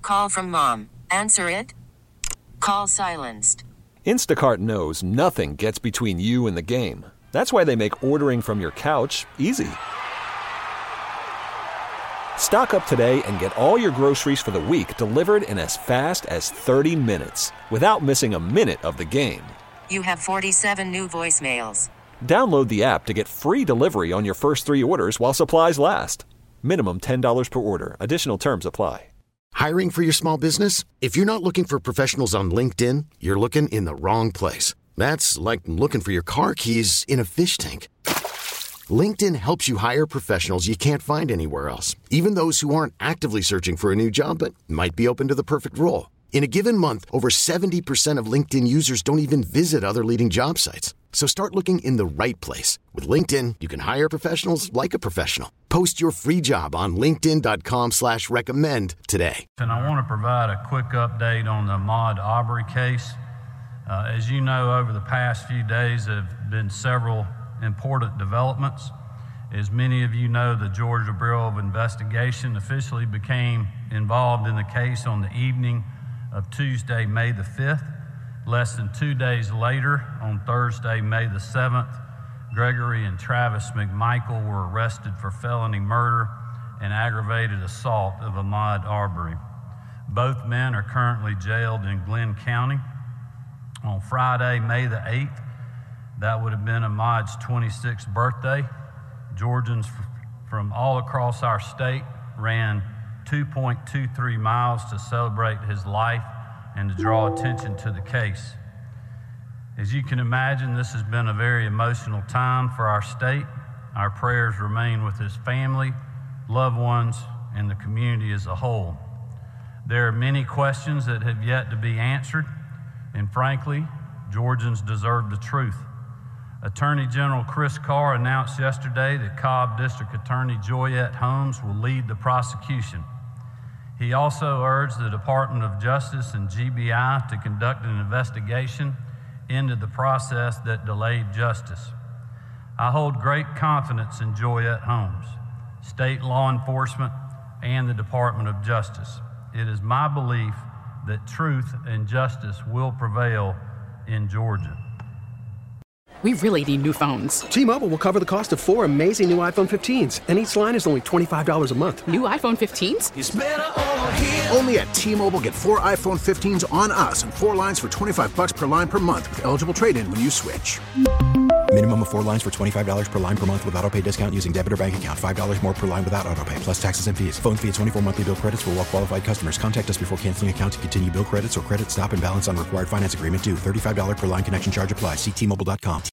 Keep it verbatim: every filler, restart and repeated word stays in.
call from mom. Answer it. Call silenced. Instacart knows nothing gets between you and the game. That's why they make ordering from your couch easy. Stock up today and get all your groceries for the week delivered in as fast as thirty minutes without missing a minute of the game. You have forty-seven new voicemails. Download the app to get free delivery on your first three orders while supplies last. Minimum ten dollars per order. Additional terms apply. Hiring for your small business? If you're not looking for professionals on LinkedIn, you're looking in the wrong place. That's like looking for your car keys in a fish tank. LinkedIn helps you hire professionals you can't find anywhere else, even those who aren't actively searching for a new job but might be open to the perfect role. In a given month, over seventy percent of LinkedIn users don't even visit other leading job sites. So start looking in the right place. With LinkedIn, you can hire professionals like a professional. Post your free job on linkedin.com slash recommend today. And I want to provide a quick update on the Ahmaud Arbery case. Uh, as you know, over the past few days there have been several important developments. As many of you know, the Georgia Bureau of Investigation officially became involved in the case on the evening of Tuesday, May the fifth. Less than two days later, on Thursday, May the seventh, Gregory and Travis McMichael were arrested for felony murder and aggravated assault of Ahmaud Arbery. Both men are currently jailed in Glenn County. On Friday, May the eighth, that would have been Ahmaud's twenty-sixth birthday. Georgians from all across our state ran two point two three miles to celebrate his life and to draw attention to the case. As you can imagine, this has been a very emotional time for our state. Our prayers remain with his family, loved ones, and the community as a whole. There are many questions that have yet to be answered, and frankly, Georgians deserve the truth. Attorney General Chris Carr announced yesterday that Cobb District Attorney Joyette Holmes will lead the prosecution. He also urged the Department of Justice and G B I to conduct an investigation into the process that delayed justice. I hold great confidence in Joyette Holmes, state law enforcement, and the Department of Justice. It is my belief that truth and justice will prevail in Georgia. We really need new phones. T-Mobile will cover the cost of four amazing new iPhone fifteens, and each line is only twenty-five dollars a month. New iPhone fifteens? It's better over here. Only at T-Mobile, get four iPhone fifteens on us and four lines for twenty-five dollars per line per month with eligible trade-in when you switch. Minimum of four lines for twenty-five dollars per line per month with autopay discount using debit or bank account. five dollars more per line without autopay, plus taxes and fees. Phone fee at twenty-four monthly bill credits for well-qualified customers. Contact us before canceling account to continue bill credits or credit stop and balance on required finance agreement due. thirty-five dollars per line connection charge applies. See T Mobile dot com.